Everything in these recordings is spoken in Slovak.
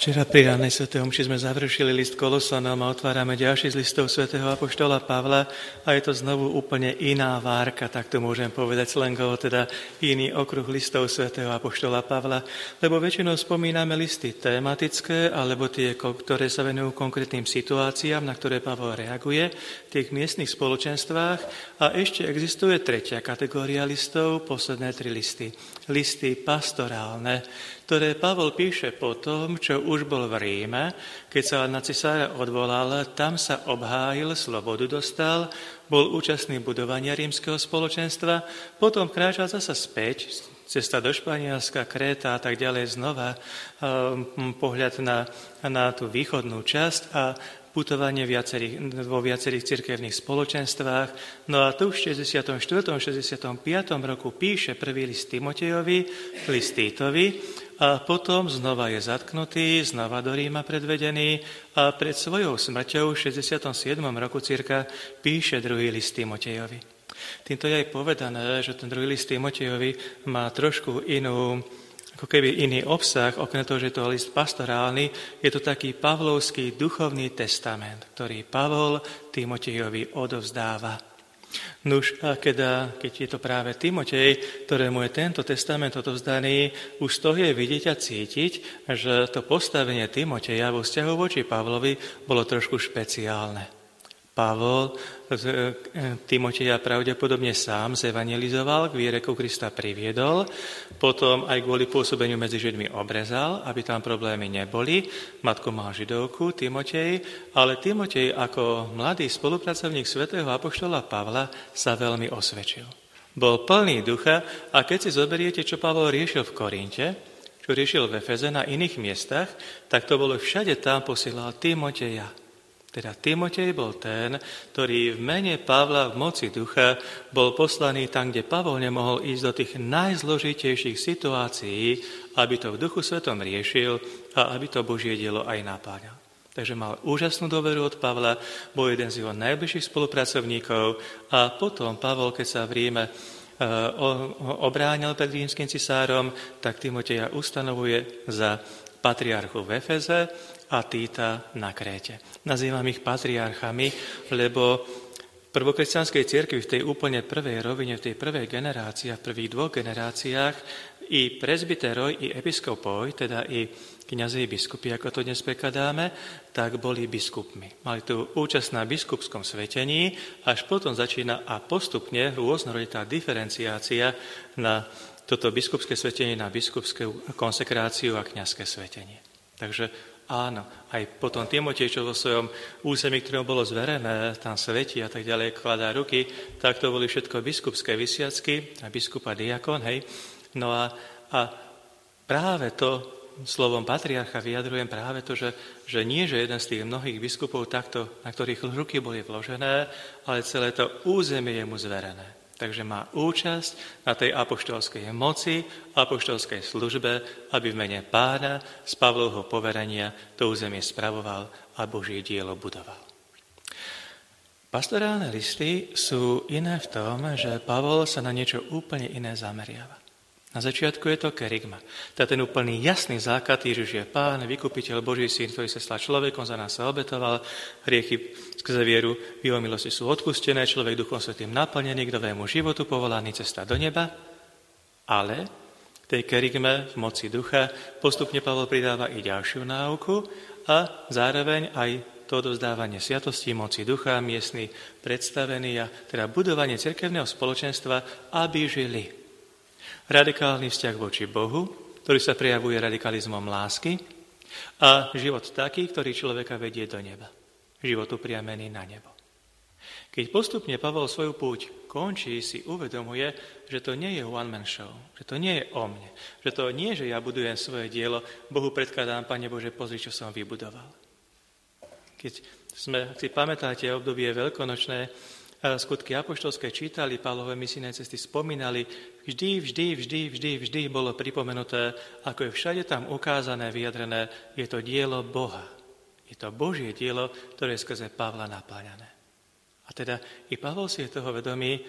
Včera pri ranej svätej omši sme završili list Kolosanom a otvárame ďalší z listov svätého apoštola Pavla a je to znovu úplne iná várka, tak to môžem povedať slangovo, teda iný okruh listov svätého apoštola Pavla, lebo väčšinou spomíname listy tematické alebo tie, ktoré sa venujú konkrétnym situáciám, na ktoré Pavol reaguje v tých miestnych spoločenstvách a ešte existuje tretia kategória listov, posledné 3 listy. Listy pastorálne, ktoré Pavol píše po tom, čo už bol v Ríme, keď sa na cisára odvolal, tam sa obhájil, slobodu dostal, bol účastný budovania rímskeho spoločenstva, potom kráčal zasa späť, cesta do Španielska, Kréta a tak ďalej znova, pohľad na tú východnú časť a putovanie vo viacerých cirkevných spoločenstvách. No a tu v 64. 65. roku píše prvý list Timotejovi, list Týtovi a potom znova je zatknutý, znova do Ríma predvedený a pred svojou smrťou v 67. roku cirka píše druhý list Timotejovi. Týmto je aj povedané, že ten druhý list Timotejovi má trošku ako keby iný obsah, okrem toho, že je to list pastorálny, je to taký pavlovský duchovný testament, ktorý Pavol Timotejovi odovzdáva. Nuž, a keď je to práve Timotej, ktorému je tento testament odovzdaný, už z toho je vidieť a cítiť, že to postavenie Timoteja vo vzťahu voči Pavlovi bolo trošku špeciálne. Pavol Timoteja pravdepodobne sám zevangelizoval, k viere ku Krista priviedol, potom aj kvôli pôsobeniu medzi Židmi obrezal, aby tam problémy neboli. Matku mal Židovku, Timotej, ale Timotej ako mladý spolupracovník svätého apoštola Pavla sa veľmi osvedčil. Bol plný ducha a keď si zoberiete, čo Pavol riešil v Korinte, čo riešil v Efeze na iných miestach, tak to bolo všade tam posielal Timoteja. Teda Timotej bol ten, ktorý v mene Pavla v moci ducha bol poslaný tam, kde Pavol nemohol ísť do tých najzložitejších situácií, aby to v Duchu Svetom riešil a aby to Božie dielo aj napáňal. Takže mal úžasnú dôveru od Pavla, bol jeden z jeho najbližších spolupracovníkov a potom Pavol, keď sa v Ríme obránil pred rímskym cisárom, tak Timoteja ustanovuje za patriarchu v Efeze a Týta na Kréte. Nazývam ich patriarchami, lebo v prvokresťanskej cirkvi v tej úplne prvej rovine, v tej prvej generácii, v prvých 2 generáciách i presbyteroj, i episkopoj, teda i kňazi biskupy, ako to dnes prekladáme, tak boli biskupmi. Mali tu účasť na biskupskom svetení, až potom začína a postupne rôznoroditá diferenciácia na toto biskupské svetenie, na biskupskú konsekráciu a kňazské svetenie. Takže áno, aj potom Timotej, čo vo svojom území, ktorému bolo zverené, tam svetí a tak ďalej, kladá ruky, tak to boli všetko biskupské vysviacky a biskup a diakon, hej. No a práve to slovom patriarcha vyjadrujem práve to, že nie, že jeden z tých mnohých biskupov takto, na ktorých ruky boli vložené, ale celé to územie je mu zverené. Takže má účasť na tej apoštolskej moci, apoštolskej službe, aby v mene Pána z Pavlovho poverenia to územie spravoval a Božie dielo budoval. Pastorálne listy sú iné v tom, že Pavol sa na niečo úplne iné zameriava. Na začiatku je to kerygma. To je ten úplný jasný základ, Ježiš je Pán, vykupiteľ, Boží syn, ktorý sa stal človekom, za nás sa obetoval, hriechy skrze vieru v jeho milosti sú odpustené, človek Duchom Svätým naplnený, k novému životu povolaný, cesta do neba. Ale v tej kerygme v moci ducha postupne Pavol pridáva i ďalšiu náuku a zároveň aj to odovzdávanie sviatostí moci ducha, miestny predstavený a teda budovanie cirkevného spoločenstva, aby žili. Radikálny vzťah voči Bohu, ktorý sa prejavuje radikalizmom lásky a život taký, ktorý človeka vedie do neba. Život upriamený na nebo. Keď postupne Pavol svoju púť končí, si uvedomuje, že to nie je one-man show, že to nie je o mne, že to nie, že ja budujem svoje dielo, Bohu predkladám, Pane Bože, pozri, čo som vybudoval. Keď si pamätáte obdobie veľkonočné, skutky apoštolské čítali, Pavlové misijné cesty spomínali, vždy bolo pripomenuté, ako je všade tam ukázané, vyjadrené, je to dielo Boha. Je to Božie dielo, ktoré je skrze Pavla napáľané. A teda i Pavol si je toho vedomý,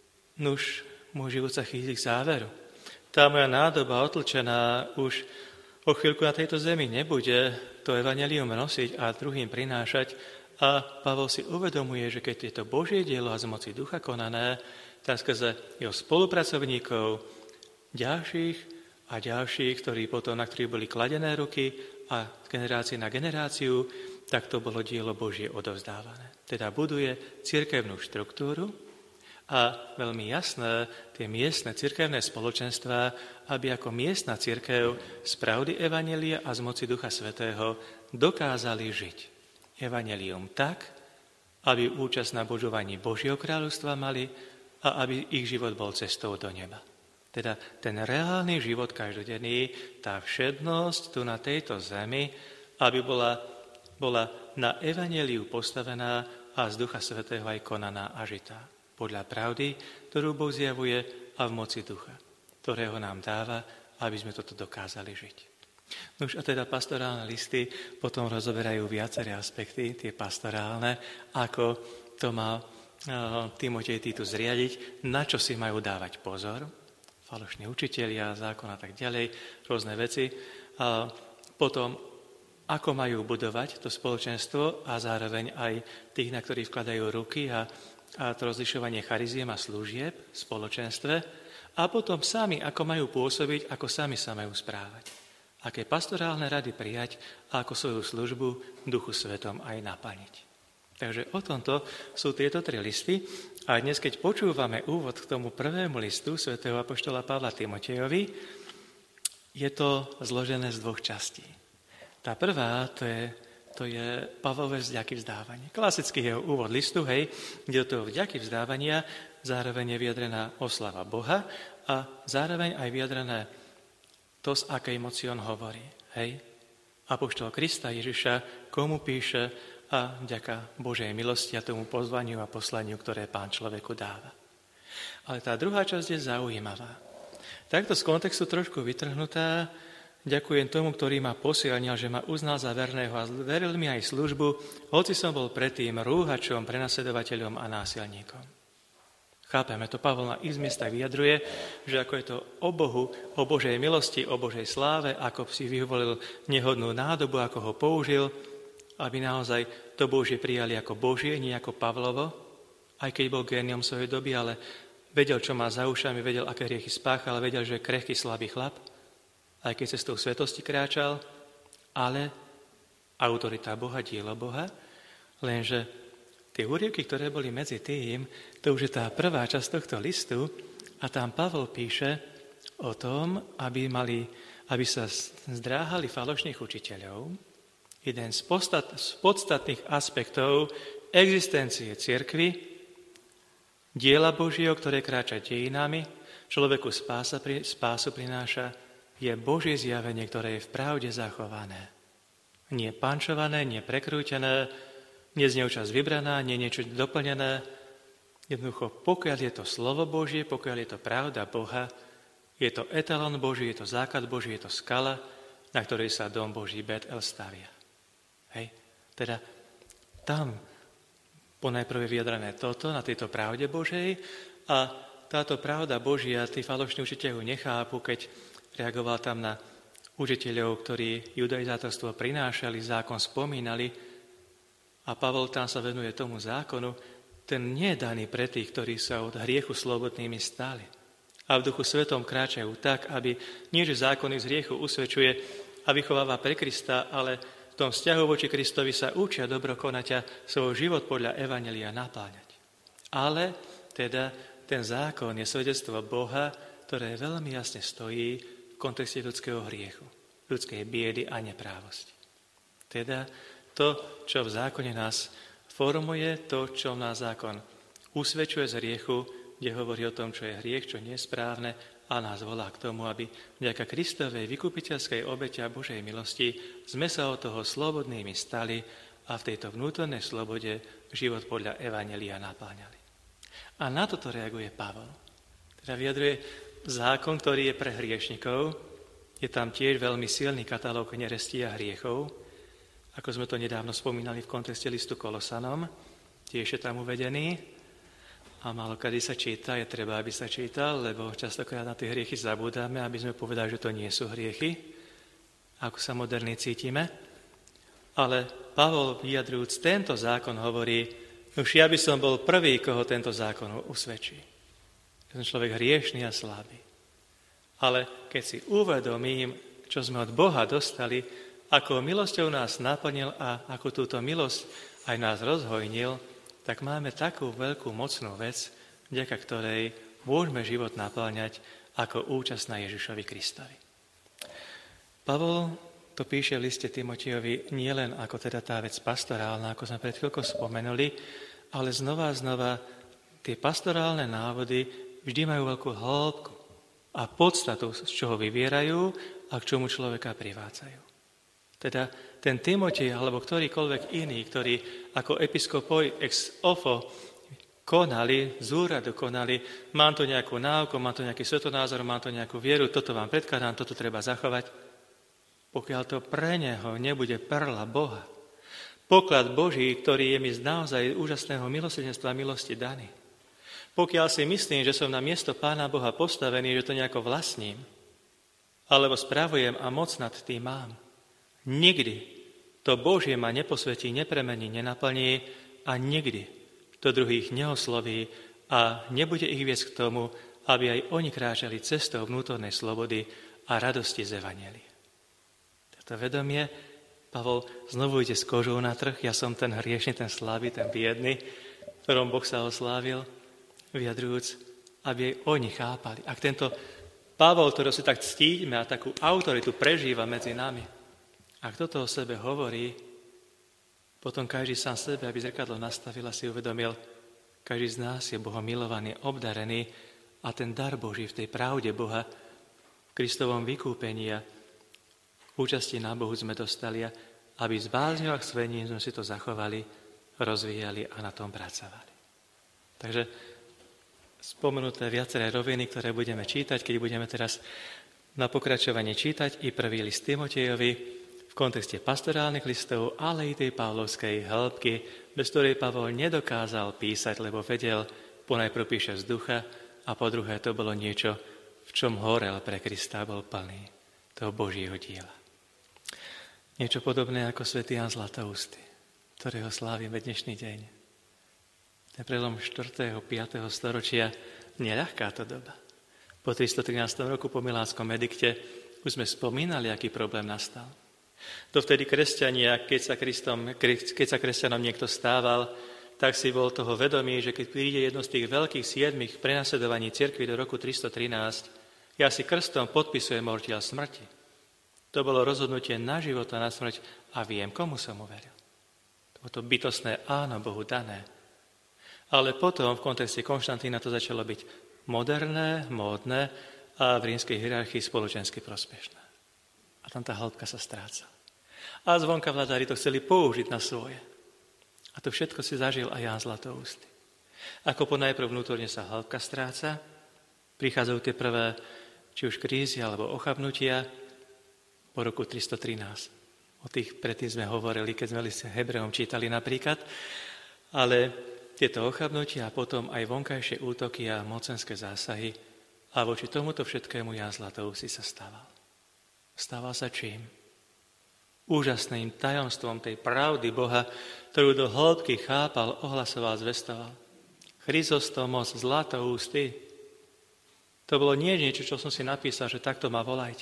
nuž môj život sa chýli k záveru. Tá moja nádoba otlčená už o chvíľku na tejto zemi nebude to evanjelium nosiť a druhým prinášať. A Pavol si uvedomuje, že keď je to Božie dielo a z moci ducha konané, tak skrze jeho spolupracovníkov, ďalších a ďalších, na ktorých boli kladené ruky a z generácie na generáciu, tak to bolo dielo Božie odovzdávané. Teda buduje cirkevnú štruktúru a veľmi jasné tie miestne cirkevné spoločenstvá, aby ako miestna cirkev z pravdy evanjelia a z moci Ducha Svätého dokázali žiť evanjelium tak, aby účasť na božovaní Božieho kráľovstva mali a aby ich život bol cestou do neba. Teda ten reálny život každodenný, tá všednosť tu na tejto zemi, aby bola na evanjeliu postavená a z Ducha Svätého aj konaná a žitá. Podľa pravdy, ktorú Boh zjavuje a v moci Ducha, ktorého nám dáva, aby sme toto dokázali žiť. No už a teda pastorálne listy potom rozoberajú viaceré aspekty, tie pastorálne, ako to má Timotej Titus zriadiť, na čo si majú dávať pozor, falošní učitelia, zákon a tak ďalej, rôzne veci. A potom, ako majú budovať to spoločenstvo a zároveň aj tých, na ktorých vkladajú ruky a to rozlišovanie chariziem a služieb v spoločenstve. A potom sami, ako majú pôsobiť, ako sami sa majú správať. Aké pastorálne rady prijať a ako svoju službu Duchu Svetom aj naplniť. Takže o tomto sú tieto 3 listy. A dnes, keď počúvame úvod k tomu prvému listu svätého apoštola Pavla Timotejovi, je to zložené z 2 častí. Tá prvá, to je Pavlové vďaky vzdávanie. Klasický jeho úvod listu, kde do toho vďaky vzdávania zároveň je vyjadrená oslava Boha a zároveň aj vyjadrené to, z akej moci on hovorí. Apoštol Krista Ježiša, komu píše a vďaka Božej milosti a tomu pozvaniu a poslaniu, ktoré Pán človeku dáva. Ale tá druhá časť je zaujímavá. Takto z kontextu trošku vytrhnutá, ďakujem tomu, ktorý ma posilnil, že ma uznal za verného a veril mi aj službu, hoci som bol predtým rúhačom, prenasledovateľom a násilníkom. Chápeme to, Pavol na ich miestach vyjadruje, že ako je to o Bohu, o Božej milosti, o Božej sláve, ako si vyvolil nehodnú nádobu, ako ho použil, aby naozaj to Božie prijali ako Božie, nie ako Pavlovo, aj keď bol géniom svojej doby, ale vedel, čo má za ušami, vedel, aké hriechy spáchal, vedel, že je krehký, slabý chlap, aj keď cestou svetosti kráčal, ale autorita Boha, dielo Boha, lenže tie úryvky, ktoré boli medzi tým, to už je tá prvá časť tohto listu a tam Pavol píše o tom, aby sa zdráhali falošných učiteľov. Jeden z podstatných aspektov existencie cirkvi, diela Božieho, ktoré kráča dejinami, človeku spásu prináša, je Božie zjavenie, ktoré je v pravde zachované. Nie pančované, nie prekrútené, nie z neho čas vybraná, nie niečo doplnené. Jednoducho, pokiaľ je to slovo Božie, pokiaľ je to pravda Boha, je to etalon Boží, je to základ Boží, je to skala, na ktorej sa dom Boží Betel stavia. Teda tam ponajprv je vyjadrené toto, na tejto pravde Božej a táto pravda Božia, tí falošní učiteľi nechápu, keď reagoval tam na učiteľov, ktorí judaizátorstvo prinášali, zákon spomínali, a Pavol tam sa venuje tomu zákonu, ten nie je daný pre tých, ktorí sa od hriechu slobodnými stali. A v Duchu Svetom kráčajú tak, aby nie, že zákon z hriechu usvedčuje a vychováva pre Krista, ale v tom vzťahu voči Kristovi sa učia dobro konať a svoj život podľa evanjelia napáňať. Ale teda ten zákon je svedectvo Boha, ktoré veľmi jasne stojí v kontexte ľudského hriechu, ľudskej biedy a neprávosti. Teda to, čo v zákone nás formuje, to, čo nás zákon usvedčuje z hriechu, kde hovorí o tom, čo je hriech, čo nie je správne a nás volá k tomu, aby vďaka Kristovej vykupiteľskej obete a Božej milosti sme sa od toho slobodnými stali a v tejto vnútornej slobode život podľa evanjelia napáňali. A na toto reaguje Pavol. Teda vyjadruje zákon, ktorý je pre hriešnikov. Je tam tiež veľmi silný katalóg nerestí a hriechov, ako sme to nedávno spomínali v kontexte listu Kolosanom, tiež je tam uvedený a málo kedy sa číta, je treba, aby sa čítal, lebo častokrát na tie hriechy zabúdame, aby sme povedali, že to nie sú hriechy. ako sa moderní cítime. Ale Pavol, vyjadrujúc tento zákon, hovorí, už ja by som bol prvý, koho tento zákon usvedčí. Ja som človek hriešný a slabý. Ale keď si uvedomím, čo sme od Boha dostali, ako milosťou nás naplnil a ako túto milosť aj nás rozhojnil, tak máme takú veľkú mocnú vec, vďaka ktorej môžeme život naplňať ako účasť na Ježišovi Kristovi. Pavol to píše v liste Timotejovi nielen ako teda tá vec pastorálna, ako sme pred chvíľkou spomenuli, ale znova tie pastorálne návody vždy majú veľkú hĺbku a podstatu, z čoho vyvierajú a k čomu človeka privádzajú. Teda ten Timotej alebo ktorýkoľvek iný, ktorí ako episkopoi ex ofo konali, z úradu konali, mám tu nejakú náuku, mám tu nejaký svetonázor, mám tu nejakú vieru, toto vám predkladám, toto treba zachovať. Pokiaľ to pre neho nebude perla Boha, poklad Boží, ktorý je mi z naozaj úžasného milosrdenstva a milosti daný. Pokiaľ si myslím, že som na miesto Pána Boha postavený, že to nejako vlastním, alebo spravujem a moc nad tým mám, nikdy to Božie ma neposvetí, nepremení, nenaplní a nikdy to druhých neosloví a nebude ich viesť k tomu, aby aj oni kráčali cestou vnútornej slobody a radosti z evanjelia. Toto vedomie, Pavol znovu ide s kožou na trh, ja som ten hriešný, ten slabý, ten biedný, ktorom Boh sa oslávil, vyjadrujúc, aby aj oni chápali. Ak tento Pavol, ktorý si tak ctíme a takú autoritu prežíva medzi nami, ak toto o sebe hovorí, potom každý sám sebe, aby zrkadlo nastavil a si uvedomil, každý z nás je Bohom milovaný, obdarený a ten dar Boží v tej pravde Boha, v Kristovom vykúpení a účasti na Bohu sme dostali, aby z bázňou a chvením sme si to zachovali, rozvíjali a na tom pracovali. Takže spomenuté viaceré roviny, ktoré budeme čítať, keď budeme teraz na pokračovanie čítať i prvý list Timotejovi v kontexte pastorálnych listov, ale i tej pavlovskej hĺbky, bez ktorej Pavol nedokázal písať, lebo vedel, ponajprv píše z ducha a po druhé to bolo niečo, v čom horel pre Krista, bol plný toho Božieho diela. Niečo podobné ako svätý Ján Zlatoústy, ktorého slávime dnešný deň. Ten prelom 4. 5. storočia, neľahká to doba. Po 313. roku po Milánskom edikte už sme spomínali, aký problém nastal. Dovtedy kresťania, keď sa kresťanom niekto stával, tak si bol toho vedomý, že keď príde jedno z tých veľkých 7 prenasledovaní cirkvi do roku 313, ja si krstom podpisujem ortiaľ smrti. To bolo rozhodnutie na život a na smrť a viem, komu som uveril. To bolo to bytostné áno Bohu dané. Ale potom v kontexte Konštantína to začalo byť moderné, módne a v rímskej hierarchii spoločensky prospešné. A tam tá hĺbka sa stráca. A zvonka vladári to chceli použiť na svoje. A to všetko si zažil aj Ján Zlatoústy. Ako ponajprv vnútorne sa hĺbka stráca, prichádzajú tie prvé, či už krízy alebo ochabnutia, po roku 313. O tých predtým sme hovorili, keď sme list Hebreom čítali napríklad, ale tieto ochabnutia a potom aj vonkajšie útoky a mocenské zásahy a voči tomuto všetkému Ján Zlatoústy sa stával. Stával sa čím? Úžasným tajomstvom tej pravdy Boha, ktorú do hĺbky chápal, ohlasoval, zvestoval. Chryzostomos Zlatoústy. To bolo nie niečo, čo som si napísal, že takto ma volajte.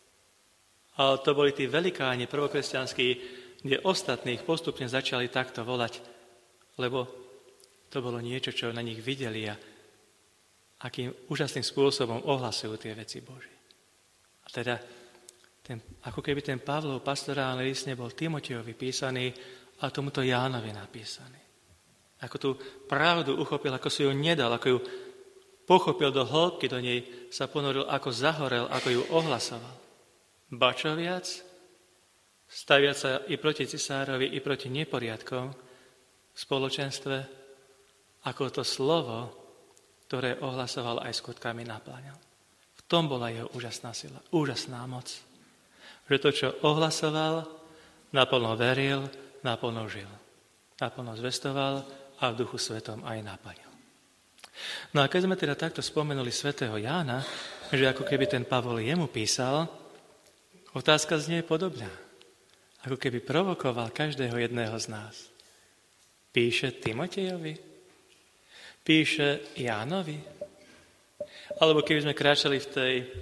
Ale to boli tí velikáni prvokresťanskí, kde ostatných postupne začali takto volať, lebo to bolo niečo, čo na nich videli a akým úžasným spôsobom ohlasujú tie veci Božie. A teda, ako keby ten Pavlov pastorálny list nebol Timotejovi písaný, a tomuto Jánovi napísaný. Ako tú pravdu uchopil, ako si ju nedal, ako ju pochopil do hĺbky, do nej sa ponoril, ako zahorel, ako ju ohlasoval. Ba čo viac, staviať sa i proti cisárovi, i proti neporiadkom v spoločenstve, ako to slovo, ktoré ohlasoval aj skutkami naplňal. V tom bola jeho úžasná sila, úžasná moc. Že to, čo ohlasoval, naplno veril, naplno žil. Naplno zvestoval a v Duchu Svetom aj naplnil. No a keď sme teda takto spomenuli svätého Jána, že ako keby ten Pavol jemu písal, Otázka znie podobná, ako keby provokoval každého jedného z nás. Píše Timotejovi? Píše Jánovi? Alebo keby sme kráčali v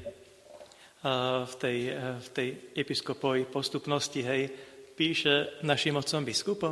tej episkopovej postupnosti, hej, píše našim otcom biskupom?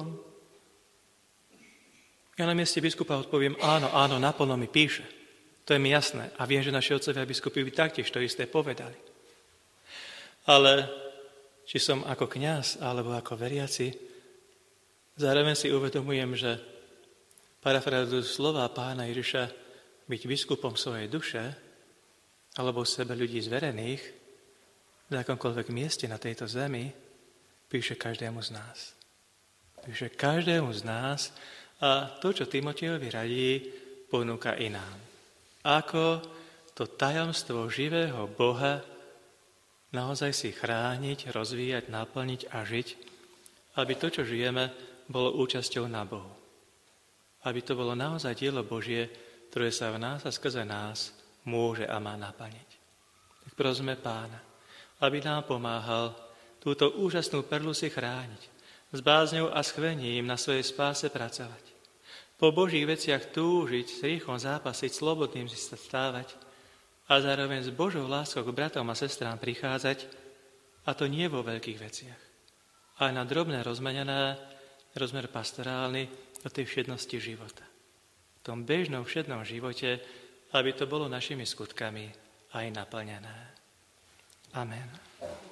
Ja na mieste biskupa odpoviem, áno, naplno mi píše. To je mi jasné. A viem, že naši otcovia biskupy by taktiež to isté povedali. Ale či som ako kňaz alebo ako veriaci, zároveň si uvedomujem, že parafrázujú slova Pána Ježiša, byť biskupom svojej duše alebo sebe ľudí zverených na akomkoľvek mieste na tejto zemi, píše každému z nás. Píše každému z nás a to, čo Timotejovi radí, ponúka i nám. Ako to tajomstvo živého Boha naozaj si chrániť, rozvíjať, naplniť a žiť, aby to, čo žijeme, bolo účasťou na Bohu. Aby to bolo naozaj dielo Božie, ktoré sa v nás a skrze nás môže a má naplniť. Tak prosme Pána, aby nám pomáhal túto úžasnú perlu si chrániť, s bázňou a schvením na svojej spáse pracovať. Po Božích veciach túžiť, s rýchlom zápasiť, slobodným si sa stávať a zároveň s Božou láskou k bratom a sestrám prichádzať, a to nie vo veľkých veciach, ale na drobné rozmenené, rozmer pastorálny do tej všednosti života. V tom bežnom všednom živote, aby to bolo našimi skutkami aj naplnené. Amen.